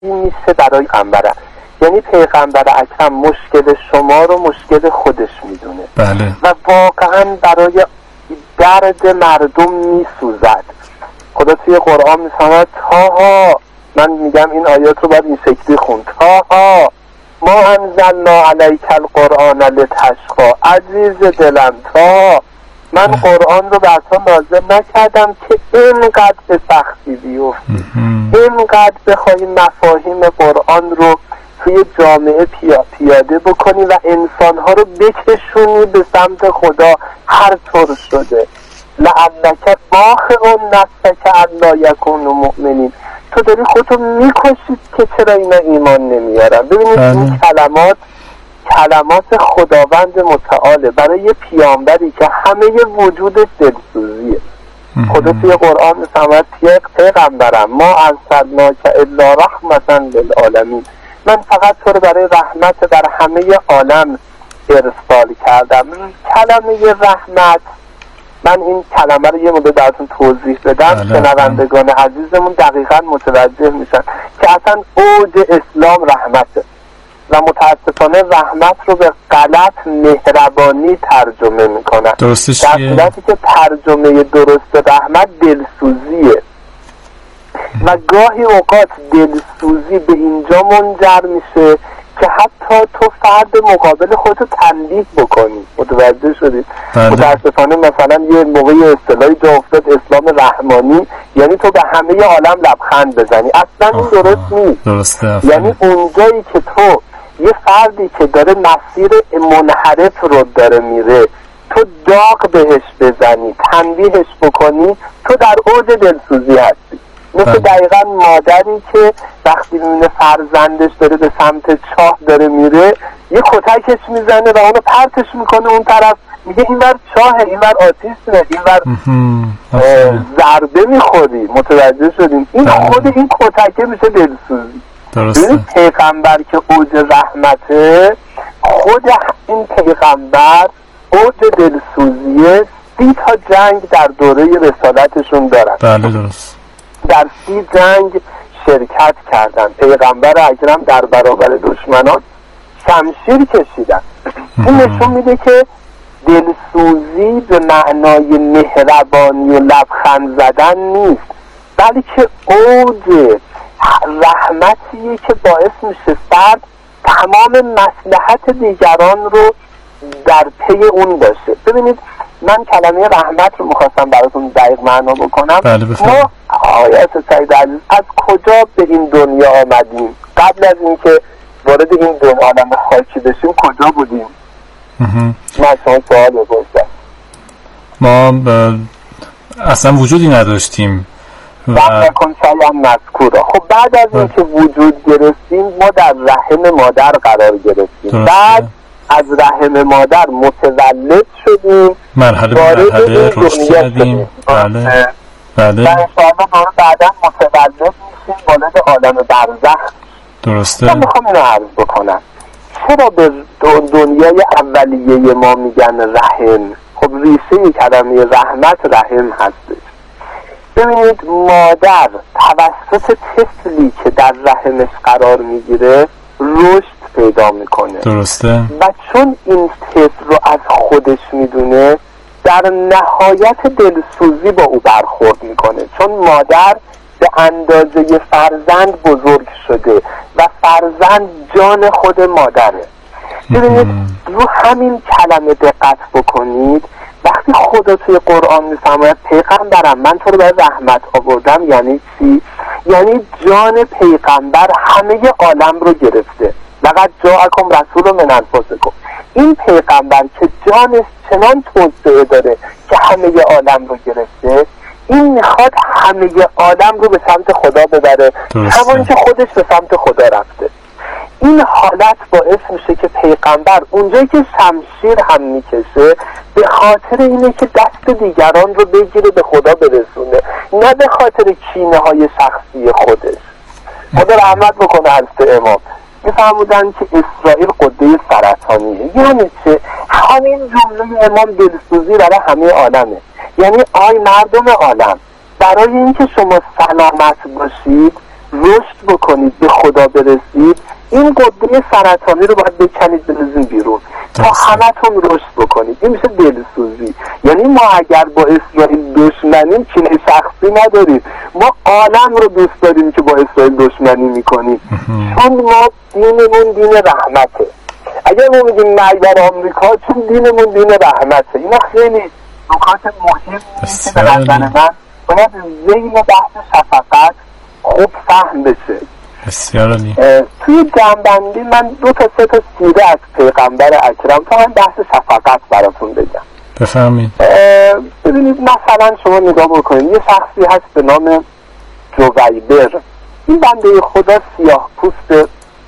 میشه برای پیغمبر، یعنی پیغمبر اکرم مشکل شما رو مشکل خودش میدونه. بله. و واقعا برای درد مردم میسوزد. خدا توی قرآن میفرماید تاها، من میگم این آیات رو باید این شکلی خوند، تاها ما انزلنا علیک القرآن لتشقی، عزیز دلم تا من قرآن رو بر تو نازل نکردم که اینقدر به سختی بیفتی، اینقدر بخوایی مفاهیم قرآن رو توی جامعه پیاده بکنی و انسانها رو بکشونی به سمت خدا هر طور شده. لعلک باخع نفسک الا یکونوا مؤمنین، تو داری خودتو میکشید که چرا اینا ایمان نمیارن. ببینید این کلمات خداوند متعاله برای یه پیامبری که همه وجودش دلسوزیه. خدا توی قرآن میفرماید پیغمبرم ما ارسلناک الا رحمتا للعالمین، من فقط تو رو برای رحمت در همه عالم ارسال کردم. کلمه رحمت، من این کلمه رو یه مدت براتون توضیح بدم شنوندگان عزیزمون دقیقاً متوجه میشن که اصلا اوج اسلام رحمته و متاسفانه رحمت رو به غلط مهربانی ترجمه میکنن، درستش در صورتی که ترجمه درست رحمت دلسوزیه. و گاهی اوقات دلسوزی به اینجا منجر میشه که حتی تو فرد مقابل خودتو تنبیه بکنی. متوجه شدید؟ متاسفانه مثلا یه موقعی اصطلاحی جا افتاد اسلام رحمانی، یعنی تو به همه عالم لبخند بزنی. اصلا این درست نیست. درسته. یعنی اونجایی که تو یه فردی که داره مسیر منحرف رو داره میره تو داغ بهش بزنی، تنبیهش بکنی، تو در اوج دلسوزی هستی. مثل دقیقا مادری که وقتی میبینه فرزندش داره به سمت چاه داره میره یه کتکش میزنه و اونو پرتش میکنه اون طرف، میگه این ور چاهه، این ور آتیسه، این ور ضربه میخوری. متوجه شدیم؟ این خود این کتکه میشه دلسوزی. درسته. پیغمبر که اوج رحمته، خود این پیغمبر اوج دلسوزیه. 30 تا جنگ در دوره رسالتشون دارن. بله درست. در 30 جنگ شرکت کردن. پیغمبر اکرم در برابر دشمنان شمشیر کشیدن. این نشون میده که دلسوزی به معنای مهربانی و لبخند زدن نیست، بلکه اوج رحمتیه که باعث میشه فرد تمام مصلحت دیگران رو در پی اون باشه. ببینید من کلمه رحمت رو میخواستم براتون دقیق معنا بکنم. ما آیت سعید عزیز از کجا به این دنیا آمدیم؟ قبل از اینکه وارد این دنیا عالم خاکی بشیم کجا بودیم؟ من شما سوال بپرسم. ما اصلا وجودی نداشتیم و نکن شایم مذکورا. خب بعد از اینکه وجود گرفتیم ما در رحم مادر قرار گرفتیم. بعد از رحم مادر متولد شدیم، مرحله رشد کردیم. بله بله. و انشاءالله بعدا متولد میشیم وارد عالم برزخ. درسته. من میخوام اینو عرض بکنم چرا به دنیای اولیه ما میگن رحم؟ خب ریشه کلمه رحمت رحم هستش. ببینید مادر توسط طفلی که در رحمش قرار میگیره رشد پیدا میکنه. درسته. و چون این طفل رو از خودش میدونه در نهایت دلسوزی با او برخورد میکنه، چون مادر به اندازه فرزند بزرگ شده و فرزند جان خود مادره. ببینید رو همین کلمه دقت بکنید. وقتی خدا توی قرآن میفرماید پیغمبرم من تو رو به رحمت آوردم، یعنی چی؟ یعنی جان پیغمبر همه عالم رو گرفته. لقد جاءکم رسول من انفسکم. این پیغمبر که جانش چنان توسعه داره که همه عالم رو گرفته، این میخواد همه عالم رو به سمت خدا ببره همون که خودش به سمت خدا رفته. این حالت باعث میشه که پیغمبر اونجایی که شمشیر هم میکشه به خاطر اینه که دست دیگران رو بگیره به خدا برسونه، نه به خاطر کینه های شخصی خودش. خدا رحمت بکنه حضرت امام میفرمودن که اسرائیل قده سرطانیه. یعنی چه؟ همین جمله امام دلسوزی برای همه عالمه. یعنی آی مردم عالم، برای اینکه شما سلامت باشید رشد بکنید، به خدا برسید، این قده سرطانی رو باید بکنید بنزین بیرون تا همتون رشد بکنید. این میشه دلسوزی. یعنی ما اگر با اسرائیل دشمنیم کینه شخصی نداریم، ما عالم رو دوست داریم که با اسرائیل دشمنی میکنیم، چون ما دینمون دین رحمته. اگر ما میگیم مرگ بر آمریکا، چون دینمون دین رحمته. اینا خیلی نکات مهمی که به نظر من باید ذهن بحث شفقت خوب فهم بشه. بسیار عالی. توی جنبندی من 2 تا 3 تا سیره از پیغمبر اکرم تا من بحث شفقت براتون بگم. بفرمایید. ببینید مثلا شما نگاه بکنید، یه شخصی هست به نام جویبر. این بنده خدا سیاه پوست،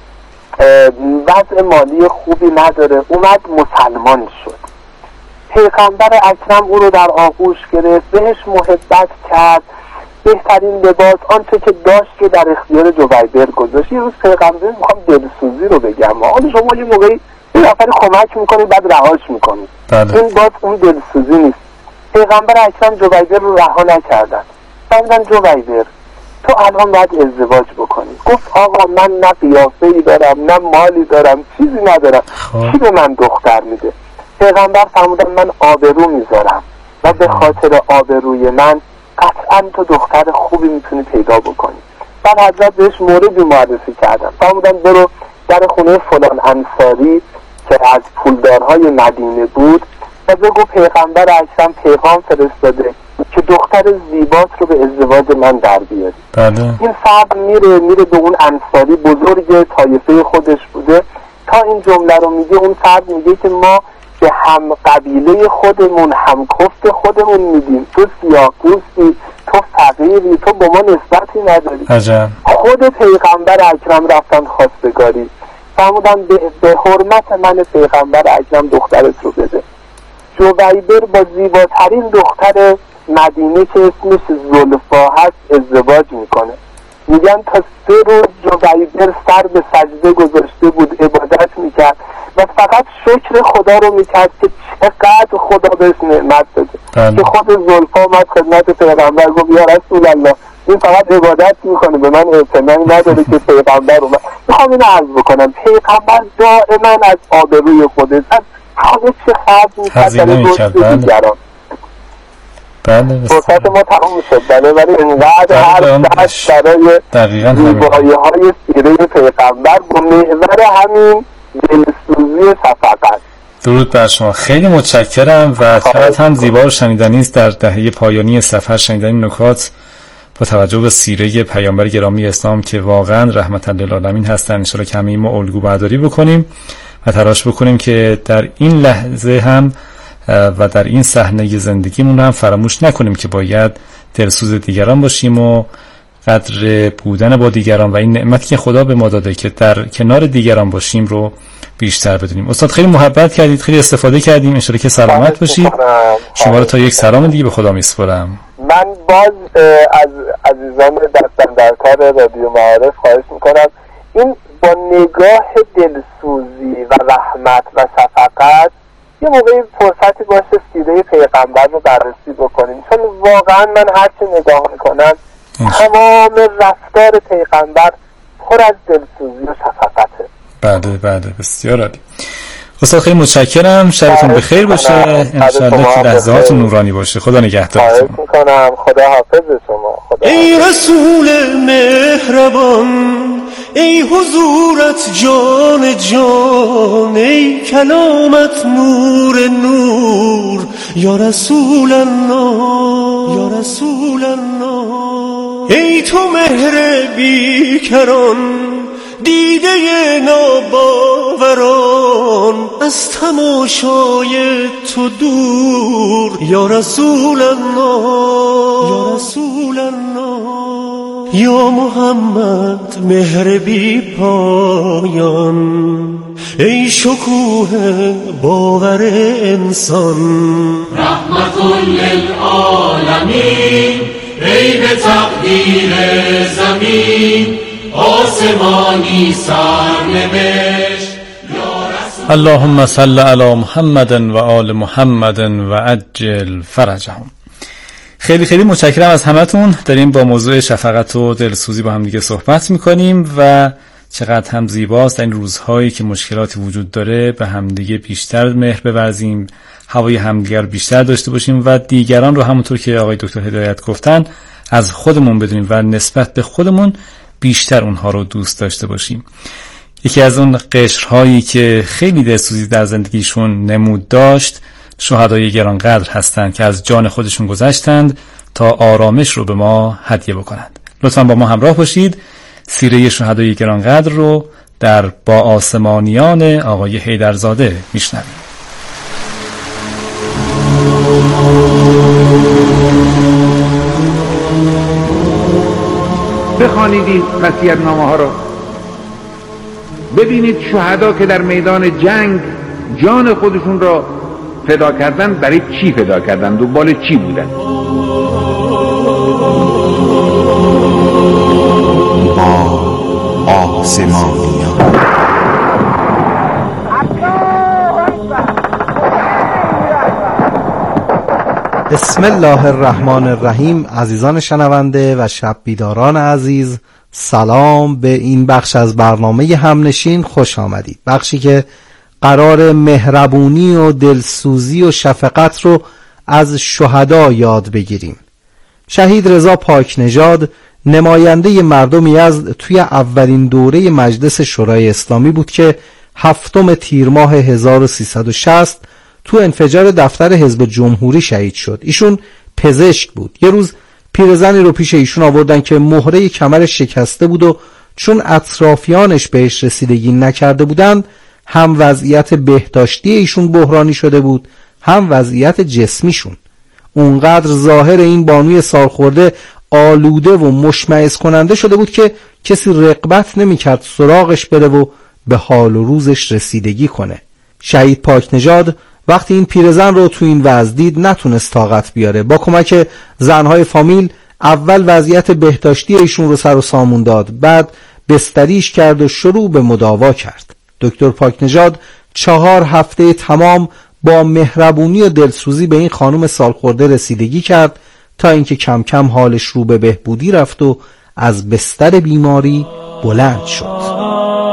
وضع مالی خوبی نداره، اومد مسلمان شد. پیغمبر اکرم او رو در آغوش گرفت، بهش محبت کرد، بهترین لباس آنچه که داشت رو در اختیار جویبر گذاشت. یه روز پیغمبر، میخوام دلسوزی رو بگم، حالا شما یه موقعی یه نفری کمک میکنید بعد رهاش میکنید، این باز اون دلسوزی نیست. پیغمبر اکرم جویبر رو رها نکردن. فرمودن جویبر تو الان باید ازدواج بکنی. گفت آقا من نه قیافه‌ای دارم نه مالی دارم، چیزی ندارم، کی به من دختر میده؟ پیغمبر فرمودن من آبرو میذارم و به خاطر آبروی من قطعا تو دختر خوبی میتونی پیدا بکنی. من حضرت بهش موردی معرفی کردم، فرمودن برو در خونه فلان انصاری که از پولدارهای مدینه بود و بگو پیغمبر اکرم پیغام فرستاده که دختر زیبات رو به ازدواج من در بیاری. این فرد میره به اون انصاری، بزرگ طایفه خودش بوده، تا این جمله رو میگه اون فرد میگه که ما به هم قبیله خودمون، هم کفت خودمون میدیم، تو سیاه‌پوستی، تو فقیری، تو با ما نسبتی نداری. خود پیغمبر اکرم رفتن خواستگاری، فرمودن به حرمت من پیغمبر اکرم دخترت رو بده. جویبر با زیباترین دختر مدینه که اسمش زلفا هست ازدواج میکنه. میگن تا 3 روز جویبر سر به سجده گذاشته بود، عبادت میکرد و فقط شکر خدا رو میکرد که چقدر خدا بهش نعمت داده. که خود زلفا اومد خدمت پیغمبر گفت یا رسول الله این فقط عبادت میکنه، به من اعتمادی نداره که پیغمبر اومد. میخوام اینو عرض بکنم، پیغمبر دائما از آبروی خودش، از همه چه خرج میکرد در دیگران. فرصت ما تمام شد، ولی اینقدر هست برای زیبایی های سیره پیغمبر با محور همین دلسوزی شفقت. درود بر شما، خیلی متشکرم و چقدر هم زیبا و شنیدنی است در دهه پایانی سفر شنیدن این نکات با توجه به سیره پیامبر گرامی اسلام که واقعا رحمت للعالمین هستند. ان شاءالله که همه ما الگو برداری بکنیم و تلاش بکنیم که در این لحظه هم و در این صحنه زندگیمون هم فراموش نکنیم که باید دلسوز دیگران باشیم و قدر بودن با دیگران و این نعمتی که خدا به ما داده که در کنار دیگران باشیم رو بیشتر بدونیم. استاد خیلی محبت کردید، خیلی استفاده کردیم، ان شاءالله که سلامت باشید. شما رو تا یک سلام دیگه به خدا میسپارم. من باز از عزیزان دستم در کار رادیو معارف خواهش میکنم این با نگاه دلسوزی و رحمت و شفقت یه موقعی فرصتی باشه سیره پیغمبر رو بررسی بکنیم، چون واقعا من هرچی نگاه میکنم تمام رفتار پیغمبر پر از دلسوزی و شفقته. بله بسیار عالی. استاد خیلی متشکرم، شبتون بخیر باشه، انشالله که لحظاتون نورانی باشه. خدا نگهدارتون. میکنم، خدا حافظ شما. ای رسول مهربان، ای حضورت جان جان، ای کلامت نور نور، یا رسول الله یا رسول الله. ای تو مهر بیکران، دیده ناباوران، از تماشای تو دور، یا رسول الله یا رسول الله. یا محمد مهر بی پایان، ای شکوه باور انسان، رحمت للعالمین، ای به تقدیر زمین آسمانی سرنوشت. اللهم صل علی محمد و آل محمد و عجل فرجهم. خیلی خیلی متشکرم از همتون. داریم با موضوع شفقت و دلسوزی با هم دیگه صحبت میکنیم و چقدر هم زیباست این روزهایی که مشکلاتی وجود داره به همدیگه بیشتر مهر بورزیم، هوای همدیگر بیشتر داشته باشیم و دیگران رو همونطور که آقای دکتر هدایت گفتن از خودمون بدونیم و نسبت به خودمون بیشتر اونها رو دوست داشته باشیم. یکی از اون قشرهایی که خیلی دلسوزی در زندگیشون نمود داشت شهدای گرانقدر هستند که از جان خودشون گذشتند تا آرامش رو به ما هدیه بکنند. لطفاً با ما همراه باشید. سیره شهدای گرانقدر رو در با آسمانیان آقای حیدرزاده میشنویم. بخوانید این وصیت‌نامه ها رو، ببینید شهدا که در میدان جنگ جان خودشون را فدا کردن برای چی فدا کردن، دنبال چی بودن. با آسمانیان. بسم الله الرحمن الرحیم. عزیزان شنونده و شب بیداران عزیز، سلام. به این بخش از برنامه همنشین خوش آمدید. بخشی که قرار مهربونی و دلسوزی و شفقت رو از شهدا یاد بگیریم. شهید رضا پاکنژاد نماینده مردم یزد توی اولین دوره مجلس شورای اسلامی بود که 7 تیر ماه 1360 تو انفجار دفتر حزب جمهوری شهید شد. ایشون پزشک بود. یه روز پیرزنی رو پیش ایشون آوردن که مهره کمر شکسته بود و چون اطرافیانش بهش رسیدگی نکرده بودند هم وضعیت بهداشتی ایشون بحرانی شده بود هم وضعیت جسمیشون. اونقدر ظاهر این بانوی سالخورده آلوده و مشمئز کننده شده بود که کسی رغبت نمی‌کرد سراغش بره و به حال و روزش رسیدگی کنه. شهید پاکنژاد وقتی این پیرزن رو تو این وضع دید نتونست طاقت بیاره. با کمک زنهای فامیل اول وضعیت بهداشتی ایشون رو سر و سامون داد، بعد بستریش کرد و شروع به مداوا کرد. دکتر پاکنژاد 4 هفته تمام با مهربونی و دلسوزی به این خانم سالخورده رسیدگی کرد تا اینکه کم کم حالش رو به بهبودی رفت و از بستر بیماری بلند شد.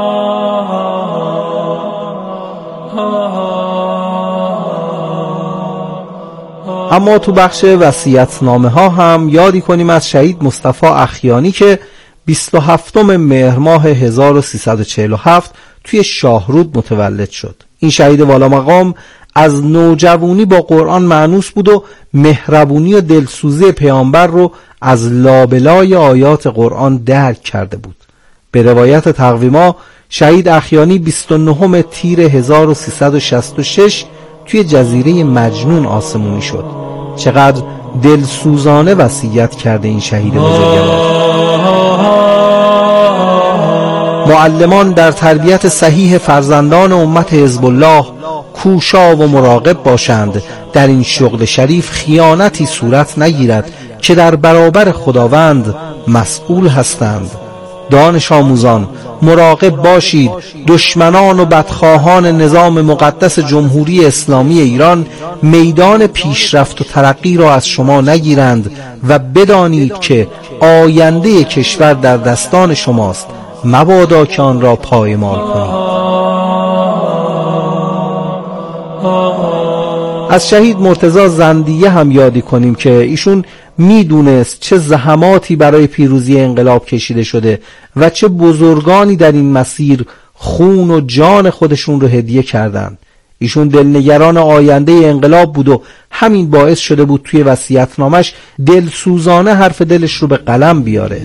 اما تو بخش وصیت‌نامه ها هم یادی کنیم از شهید مصطفی اخیانی که 27 مهر ماه 1347 توی شاهرود متولد شد. این شهید والا مقام از نوجوانی با قرآن مانوس بود و مهربونی و دلسوزی پیامبر رو از لابلای آیات قرآن درک کرده بود. به روایت تقویما شهید اخیانی 29 تیر 1366 توی جزیره مجنون آسمونی شد. چقدر دلسوزانه وصیت کرده این شهید بزرگوار. معلمان در تربیت صحیح فرزندان امت حزب الله کوشا و مراقب باشند در این شغل شریف خیانتی صورت نگیرد که در برابر خداوند مسئول هستند. دانش آموزان مراقب باشید دشمنان و بدخواهان نظام مقدس جمهوری اسلامی ایران میدان پیشرفت و ترقی را از شما نگیرند و بدانید که آینده کشور در دستان شماست، مبادا که آن را پایمال کنید. از شهید مرتضی زندیه هم یادی کنیم که ایشون میدونست چه زحماتی برای پیروزی انقلاب کشیده شده و چه بزرگانی در این مسیر خون و جان خودشون رو هدیه کردند. ایشون دلنگران آینده انقلاب بود و همین باعث شده بود توی وصیت‌نامش دلسوزانه حرف دلش رو به قلم بیاره.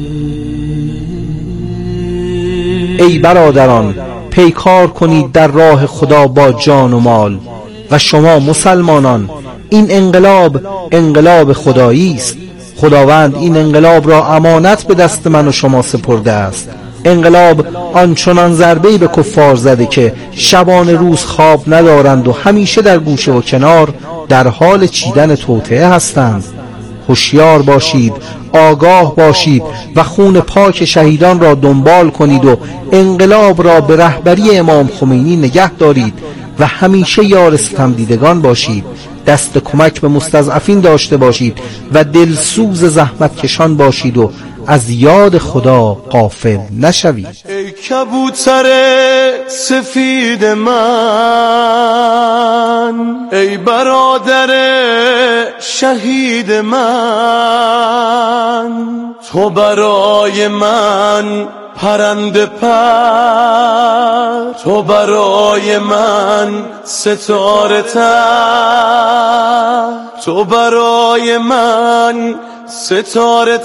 ای برادران، پیکار کنید در راه خدا با جان و مال، و شما مسلمانان این انقلاب انقلاب خدایی است. خداوند این انقلاب را امانت به دست من و شما سپرده است. انقلاب آنچنان ضربه‌ای به کفار زده که شبان روز خواب ندارند و همیشه در گوشه و کنار در حال چیدن توطئه هستند. هوشیار باشید، آگاه باشید و خون پاک شهیدان را دنبال کنید و انقلاب را به رهبری امام خمینی نگه دارید و همیشه یار ستمدیدگان باشید. دست کمک به مستضعفین داشته باشید و دلسوز زحمت کشان باشید و از یاد خدا غافل نشوید. ای کبوتر سفید من، ای برادر شهید من، تو برای من پرنده پر، تو برای من ستاره تر، تو برای من ستاره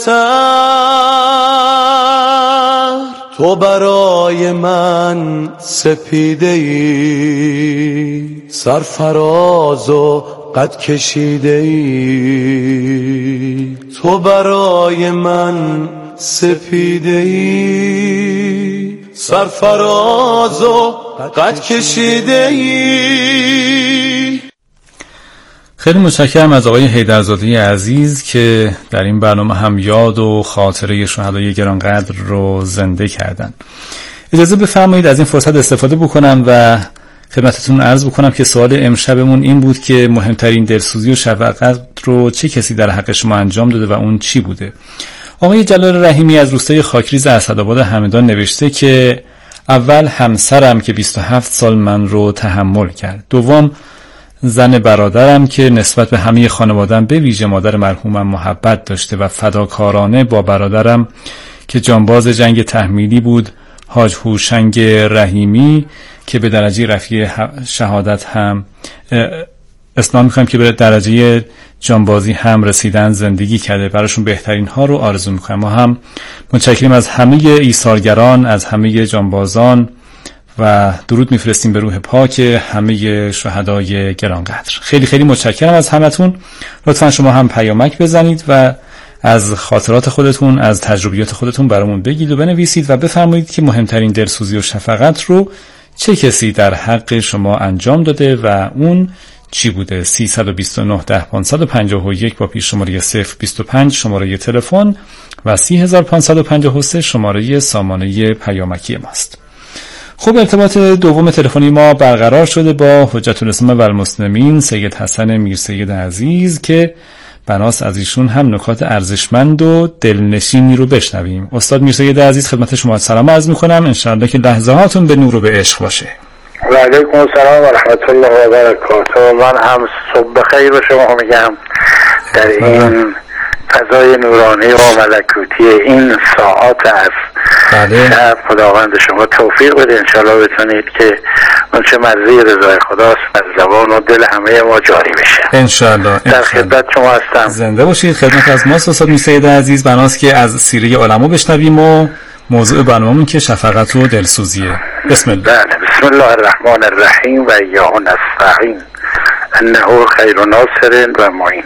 تر، تو برای من سپیده ای، سرفراز و قد کشیده ای، تو برای من سپیده ای، سرفراز و قد کشیده ای. خیلی متشکرم از آقای حیدرزاده عزیز که در این برنامه هم یاد و خاطره شهدای گرانقدر رو زنده کردن. اجازه بفرمایید از این فرصت استفاده بکنم و خدمتتون عرض بکنم که سوال امشبمون این بود که مهمترین دلسوزی و شفقت رو چه کسی در حق شما انجام داده و اون چی بوده؟ آقای جلال رحیمی از روستای خاکریز اسدآباد همدان نوشته که اول همسرم که 27 سال من رو تحمل کرد، دوم زن برادرم که نسبت به همه خانواده‌ام به ویژه مادر مرحومم محبت داشته و فداکارانه با برادرم که جانباز جنگ تحمیلی بود، حاج هوشنگ رحیمی که به درجه رفیع شهادت هم اسلام می‌خوایم که به درجه جانبازی هم رسیدن زندگی کرده، براشون بهترین ها رو آرزو می‌کنم. ما هم متشکریم از همه ایثارگران، از همه جانبازان و درود میفرستیم به روح پاک همه شهدای گرانقدر. خیلی خیلی متشکرم از همتون. لطفاً شما هم پیامک بزنید و از خاطرات خودتون، از تجربیات خودتون برامون بگید و بنویسید و بفرمایید که مهمترین دلسوزی و شفقت رو چه کسی در حق شما انجام داده و اون چی بوده. 329 10 551 با پیش شماره 025 شماره تلفن و 30553 شماره سامانه پیامکی ماست. خب ارتباط دوم تلفنی ما برقرار شده با حجت الاسلام و المسلمین سید حسن میرسید عزیز که بناس از ایشون هم نکات ارزشمند و دلنشینی رو بشنویم. استاد میرسید عزیز خدمت شما سلام عرض میکنم، انشاءالله که لحظه هاتون به نور و به عشق باشه. و علیکم السلام و رحمت الله و برکاته. من هم صبح بخیر به شما میگم در این فضای نورانی و ملکوتی این ساعات از شب. خداوند شما توفیق بده انشاءالله بتونید که اون چه مرضی رضای خداست از زبان و دل همه ما جاری بشه انشاءالله. در خدمت شما هستم. زنده باشید. خدمت از ماست استاد میرسید عزیز. بناست که از سیره علما بشنویم و موضوع برنامه‌مون که شفقت و دلسوزیه. بسم الله. بسم الله الرحمن الرحیم و یا نستعین انه خیر ناصر و معین.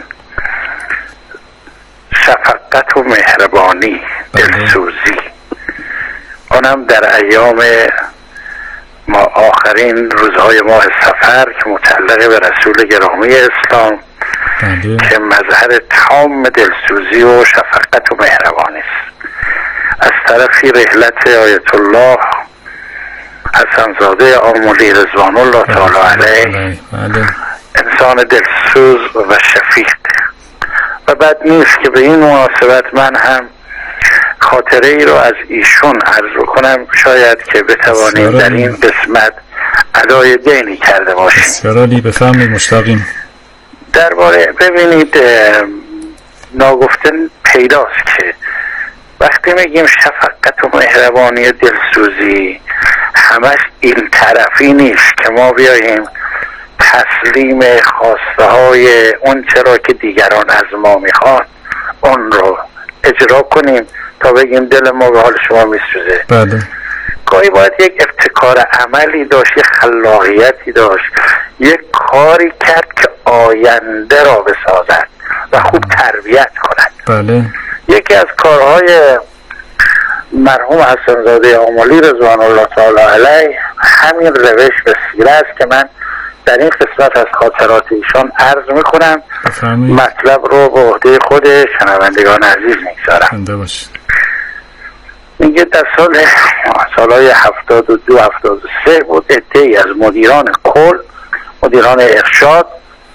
شفقت و مهربانی، دلسوزی، اونم در ایام ما آخرین روزهای ماه صفر که متعلق به رسول گرامی اسلام که مظهر تام دلسوزی و شفقت و مهربانی است. از طرفی رحلت آیت الله حسنزاده آملی رضوان الله تعالی علیه، انسان دلسوز و شفیق، و بد نیست که به این مناسبت من هم خاطره ای رو از ایشون عرض کنم، شاید که بتوانیم در این قسمت ادای دینی کرده باشیم. بسیار عالی، بفرمایید، مشتاقیم. درباره ببینید ناگفته پیداست که وقتی میگیم شفقت و مهربانی دلسوزی همش این طرفی نیست که ما بیاییم تسلیم خواسته های اون چرا که دیگران از ما میخوان اون رو اجرا کنیم تا بگیم دل ما به حال شما میسوزه. بله. گاهی باید یک ابتکار عملی داشت، یک خلاقیتی داشت، یک کاری کرد که آینده را بسازد و خوب تربیت کند. بله. یکی از کارهای مرحوم حسنزاده آملی رضوان الله تعالی علیه همین روش و سیره است که من در این قسمت از خاطرات ایشان عرض میکنم. مطلب رو به عهده خود شنوندگان عزیز میگذارم. زنده باشید. میگه در سالهای 72 73 بود عده‌ای از مدیران کل، مدیران ارشاد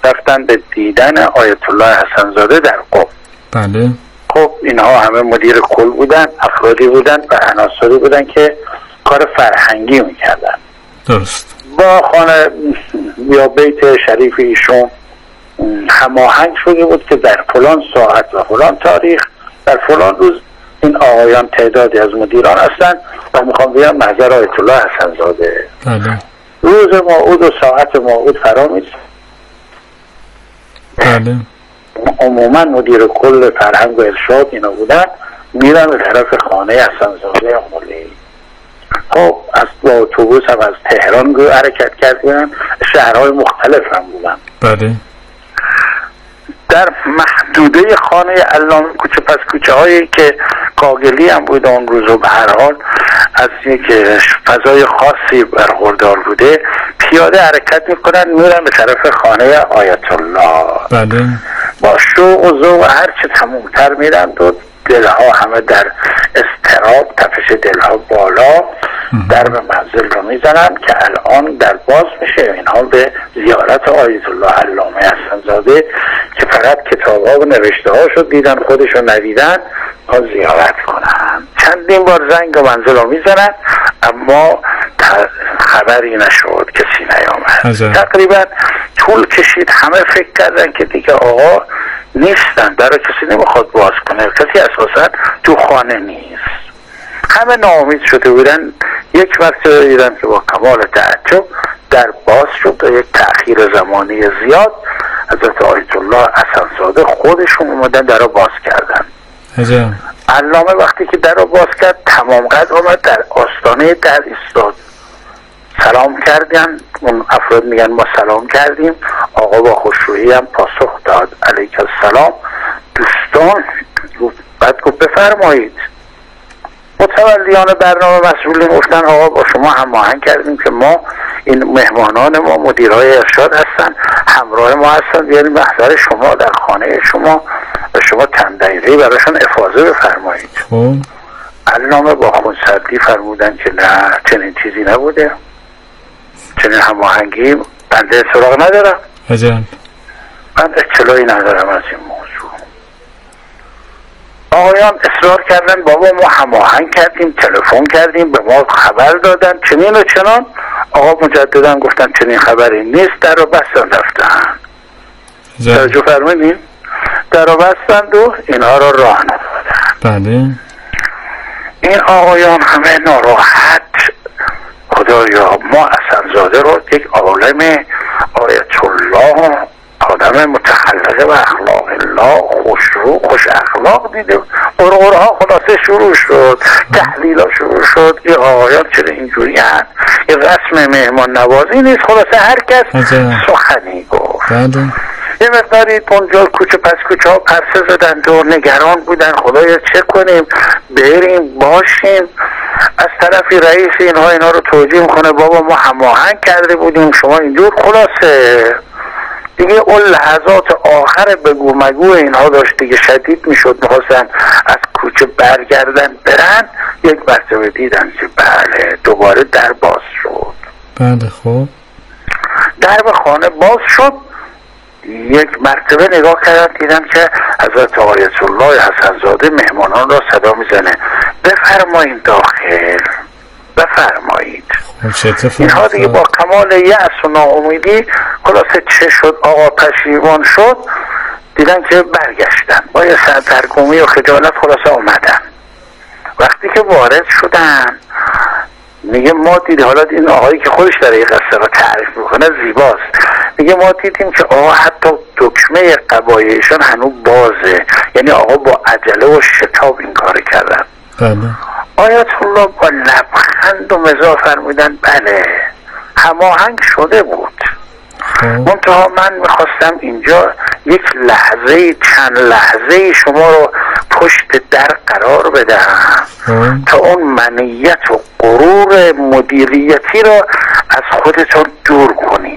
رفتن به دیدن آیت الله حسن زاده در قم. بله. خب اینها همه مدیر کل بودن، افرادی بودن و عناصری بودن که کار فرهنگی میکردن. درست. با خانه یا بیت شریف ایشون هماهنگ شده بود که در فلان ساعت و فلان تاریخ در فلان روز این آقایان تعدادی از مدیران هستن و میخوام بیان محضر آیت الله حسن زاده. بله. روز موعود و ساعت موعود فرا می‌رسید. بله. عموما مدیر کل فرهنگ و ارشاد اینا بودن، میرن به طرف خانه حسن زاده مولی. خب از با اتوبوس هم از تهران حرکت کردن، شهرهای مختلف هم بودن. بله. در محدوده خانه علامه کوچه پس کوچه هایی که کاگلی هم بود اون روز و به هر حال از یک فضای خاصی برخوردار بوده، پیاده حرکت میکنن میرن به طرف خانه آیت الله. بله. با شوق و ذوق هرچه تمومتر میرن و دلها همه در اضطراب، تپش دلها بالا، در به منزل رو میزنن که الان در باز میشه. اینها به زیارت آیت الله علامه حسن زاده که فقط کتاب ها و نوشته ها شد دیدن، خودش رو ندیدن، ها زیارت کنن. چندین بار زنگ و منزل رو میزنن اما خبری نشد، کسی نیامد. تقریبا طول کشید، همه فکر کردن که دیگه آقا نیستن، در کسی نمیخواد باز کنه، کسی اساسا تو خانه نیست. همه ناامید شده بودن. یک مرتبه دیدن که با کمال تعجب در باز شد و یک تأخیر زمانی زیاد حضرت آیت الله حسن زاده خودشون اومدن در رو باز کردن. علامه وقتی که در رو باز کرد تمام قد آمد در آستانه در ایستاد، سلام کردن. اون افراد میگن ما سلام کردیم. آقا با خوشرویی هم پاسخ داد علیک السلام دوستان. بعد گفت بفرمایید. متولیان برنامه مسئولین گفتن آقا با شما هماهنگ کردیم که ما این مهمانان ما مدیرای ارشاد هستن، همراه ما هستن، بیاریم محضر شما در خانه شما و شما چند دقیقه براشون افاضه بفرمایید. علامه با خونسردی فرمودن که نه، چنین چیزی نبوده، چنین هماهنگی بنده سراغ ندارم. من اطلاعی ندارم از این موضوع. آقایان اصرار کردن بابا ما هماهنگ کردیم، تلفن کردیم، به ما خبر دادن چنین و چنان. آقا مجددا گفتن چنین خبری نیست، در رو بستن رفتن. توجه فرمودین؟ در رو بستند و اینها رو راه ندادن. بله. این آقایان همه ناراحت، خدایا ما حسن زاده رو یک عالم آیت الله، آدم متخلق و اخلاق الله، خوشرو خوش اخلاق دیده. قرقرها خلاصه شروع شد، تحلیل ها شروع شد که آقایان چرا اینجوری هست، این رسم مهمان نوازی نیست. خلاصه هر کس سخنی گفت. یه مقداری اونجا کوچه پس کوچه ها پرسه زدن، دور نگران بودن خدایا چه کنیم، بریم باشیم. از طرفی رئیس اینا رو توجیه میکنه بابا ما هماهنگ کرده بودیم شما اینجور. خلاصه دیگه اون لحظات آخر بگو مگو اینها داشت دیگه شدید میشد، میخواستن از کوچه برگردن برن. یک مرتبه دیدن که بله دوباره در باز شد. بله. خب در به خانه باز شد. یک مرتبه نگاه کردن دیدن که حضرت آیت الله حسن زاده مهمانان را صدا میزنه بفرمایید داخل، بفرمایید. اینها دیگه با کمال یأس و ناامیدی خلاصه چه شد آقا پشیمان شد، دیدن که برگشتن با یه سردرگمی و خجالت خلاصه اومدن. وقتی که وارد شدن میگه ما دیدیم، حالا این آقایی که خودش داره این قصه رو تعریف میکنه زیباست، میگه ما دیدیم که آقا حتی دکمه قبایشان هنوز بازه، یعنی آقا با عجله و شتاب این کار کردن. بله. آیت الله با لبخند و مزاح فرمودن بله هماهنگ شده بود. منتها من میخواستم اینجا یک لحظه چند لحظه شما رو پشت در قرار بدم تا اون منیت و غرور مدیریتی رو از خودتون دور کنید.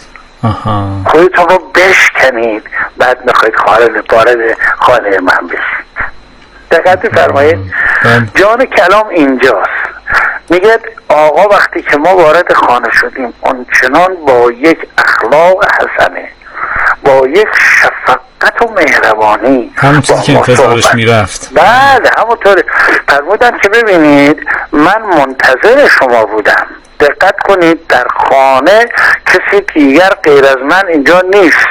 خودتون رو بشکنید، بعد میخواید وارد خانه من بشید. دقت فرمایید. جان کلام اینجاست. میگه آقا وقتی که ما وارد خانه شدیم اونچنان با یک اخلاق حسنه، با یک شفقت و مهربانی همون چیزی که انتظارش میرفت. بله همونطوره. فرمودن که ببینید من منتظر شما بودم، دقت کنید در خانه کسی دیگر غیر از من اینجا نیست،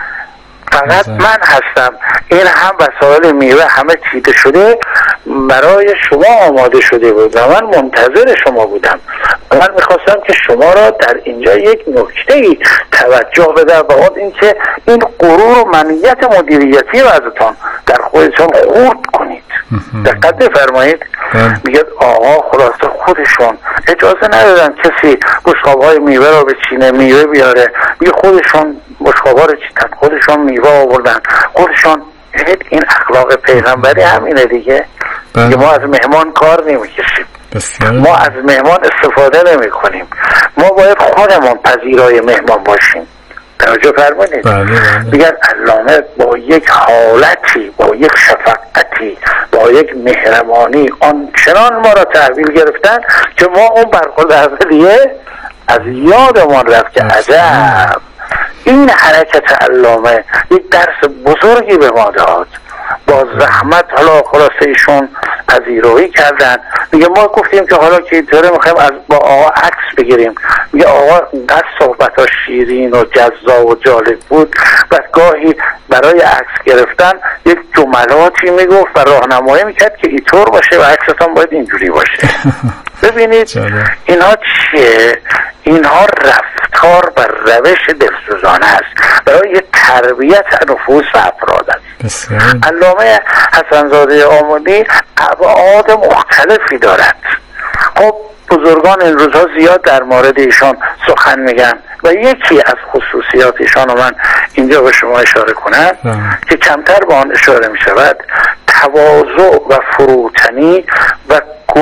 فقط من هستم. این هم وسایل میوه همه چیده شده برای شما آماده شده بود و من منتظر شما بودم. من میخواستم که شما را در اینجا یک نکته توجه بده و اون این که این غرور و منیت مدیریتی رو ازتان در خودتان خورد کنید. دقت بفرمایید. میگه آقا خلاصه خودشون اجازه ندادن کسی بشقاب‌های میوه را بچینه، میوه بیاره. میگه خودشون بشقاب‌ها رو چیدن، خودشون میوه آوردن، خودشون. این اخلاق پیغمبری همینه دیگه. میگه ما از مهمان کار نمیکشیم، ما از مهمان استفاده نمی کنیم، ما باید خودمون پذیرای مهمان باشیم. توجه فرمایید. میگن علامه با یک حالتی، با یک شفقتی، با یک مهربانی آنچنان ما را تحویل گرفتن که ما اون برخورد اولیه از یادمان رفت که عجب. این حرکت علامه یک درس بزرگی به ما داد. با زحمت حالا خلاصه ایشون پذیرایی کردن. میگه ما گفتیم که حالا که اینطوره میخوایم از با آقا عکس بگیریم. میگه آقا در صحبت ها شیرین و جذاب و جالب بود و گاهی برای عکس گرفتن یک جملاتی میگفت و راهنمایی میکرد که اینطور باشه و عکستان باید اینجوری باشه. ببینید اینها چیه؟ اینها رفتار و روش دلسوزانه است برای تربیت نفوس و افراد است. علامه حسن‌زاده آملی ابعاد مختلفی دارد. خب بزرگان این روزها زیاد در مورد ایشان سخن میگن و یکی از خصوصیات ایشان من اینجا به شما اشاره کنم که کمتر به آن اشاره میشود، تواضع و فروتنی و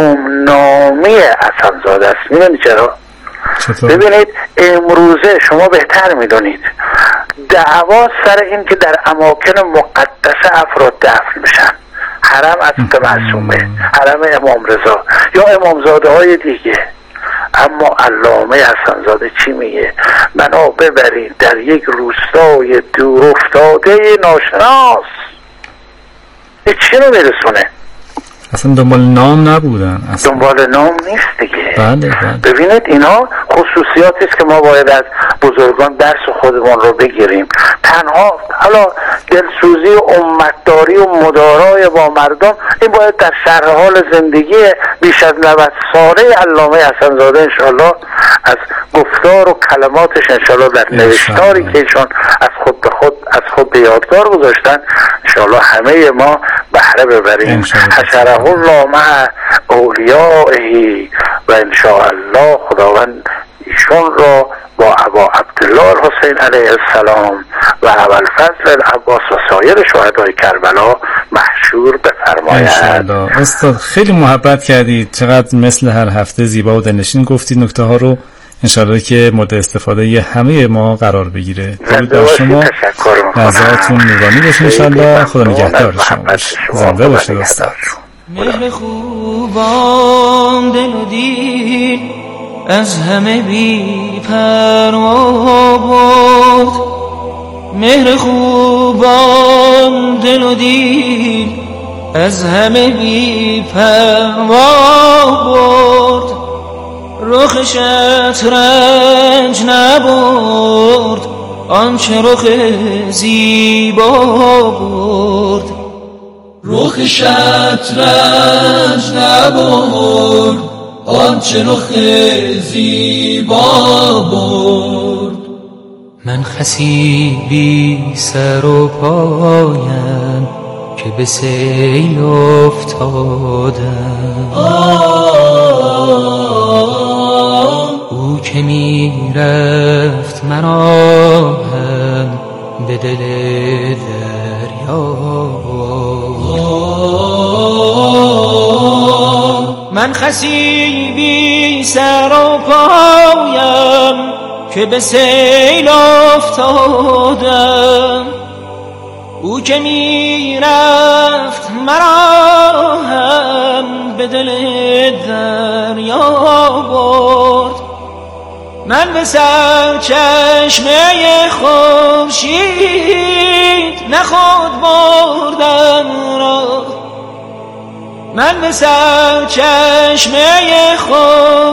گمنامی حسن‌زاده است. میدونی چرا؟ ببینید امروزه شما بهتر میدونید دعوا سر این که در اماکن مقدسه افراد دفن بشن، حرم از معصومه، حرم امام رضا یا امامزاده های دیگه. اما علامه حسن‌زاده چی میگه؟ منو ببرید در یک روستای دور افتاده ناشناس. این چی رو میرسونه؟ اصلا دنبال نام نبودن، اصلا دنبال نام نیست دیگه. بله. ببینید اینا خصوصیاتی است که ما باید از بزرگان درس خودمون رو بگیریم. تنها حالا دلسوزی و امتداری و مدارای با مردم این باید در شرح حال زندگی بیش از 90 ساله علامه حسن‌زاده انشاءالله از گفتار و کلماتش انشاءالله در نوشتاری که ایشون از خود به یادگار گذاشتن انشاءالله همه ما بهره ببریم. حشره الله مع اولیائه و انشاءالله خداوند ایشون را با ابا عبدالله الحسین علیه السلام و ابوالفضل العباس و سایر شهدای کربلا محشور بفرماید. انشاءالله. استاد خیلی محبت کردید، چقدر مثل هر هفته زیبا و دلنشین گفتید نکته ها رو، انشاءالله که مورد استفاده ی همه ما قرار بگیره. درود بر شما، نظراتون نورانی باشه انشاءالله. خدا نگهدار شما باشه. زنده باشید استاد. مهر خوبان دل و دین از همه بی پروا برد، مهر خوبان دل و دین از همه بی پروا برد، رخ شطرنج نبرد آنچه رخ زیبا برد، رخ شطرنج نبرد آنچه رخ زیبا برد. من خسی بی سر و پایم که به سیل افتادم، او که می رفت مرا هم به دل دریا. من خسی بی سر و پایم که به سیل افتادم، او که می رفت مرا هم به دل دریا برد. من به سر چشمه خورشید نخود بردم را، من به سر چشمه